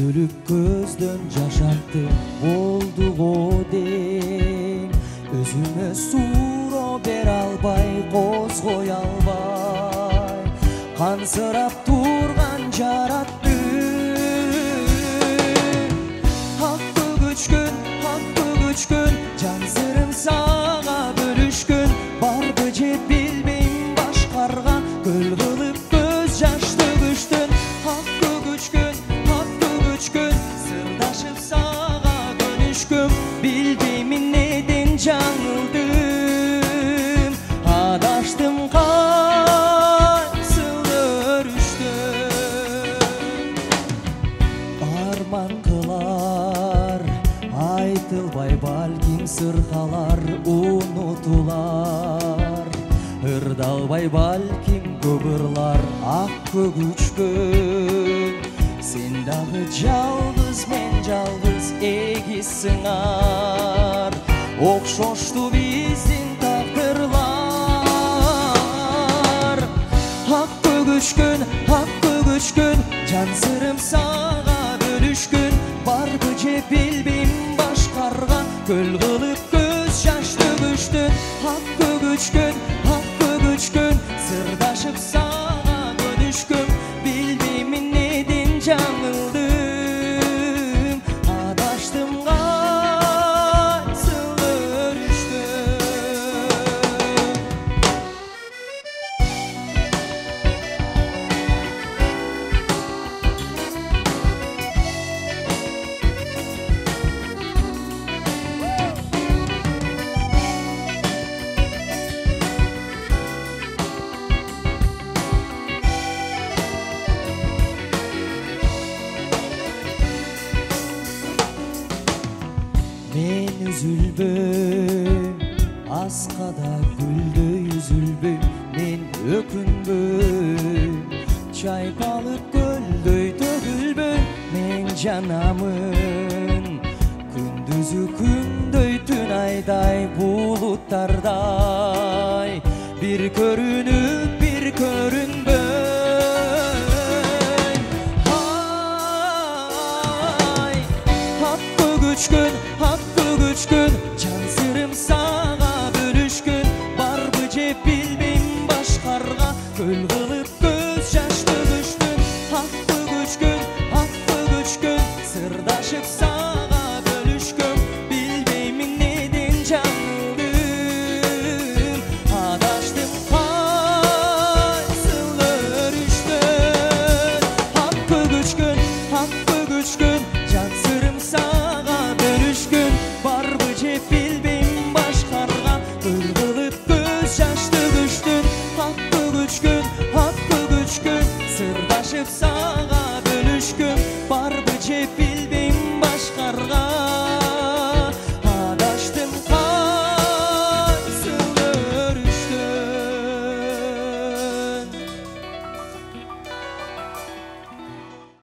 Үзүлүп көздөн жаш акты болду го дейм. Өзүмө суроо бере албай, козгой албай, кансырап турган жараттым. Хакты күчкүн, жан сырым сага бөлүшкүн. Барбы же билбейм башкарга, көл кылып көз жашты күчтүн. Хакты күчкүн, сырдашып сага көнүшкүм. Билбеймин неден жаңылдым, адаштым кайсыл өрүштүм. Арман кылар айтылбай балким сыркалар, унутулар ырдалбай балким көп ырлар. Ак көгүчкөн сен дагы жалгыз, мен жалгыз, эгиз сыңар. Окшошту биздин тагдырлар. Ак көгүчкөн, жан сырым сага бөлүшкүн. Барбы же билбейм башкарга, көл кылып көз жашты күчтүн. Ак көгүчкөн, сырдашып сага көнүшкүм. Билбеймин неден жаңылдым, адаштым кайсыл өрүштүм. Мен üzülbөм, аскада гүлдөй үзүлбөм. Мен өкүнбөм, чайкалып көлдөй төгүлбөм. Мен жанамын, күндүзү күндөй, түн айдай, булуттардай. Бир көрүнүп, бир көрүнбөй. Hakkı güçkün, can sırım sağa bölüşkün. Barбы же билбейм башкарга, көл кылып көз жашты күчтүн. Hakkı güçkün, сырдашып сага бөлүшкүм. Билбеймин неден жаңылдым, адаштым кайсыл өрүштүн. Hakkı güçkün, жан сырым сага бөлүшкүн. Барбы же билбейм башкарга, көл кылып көз жашты күчтүн. Hakkı güçkün, сырдашып сага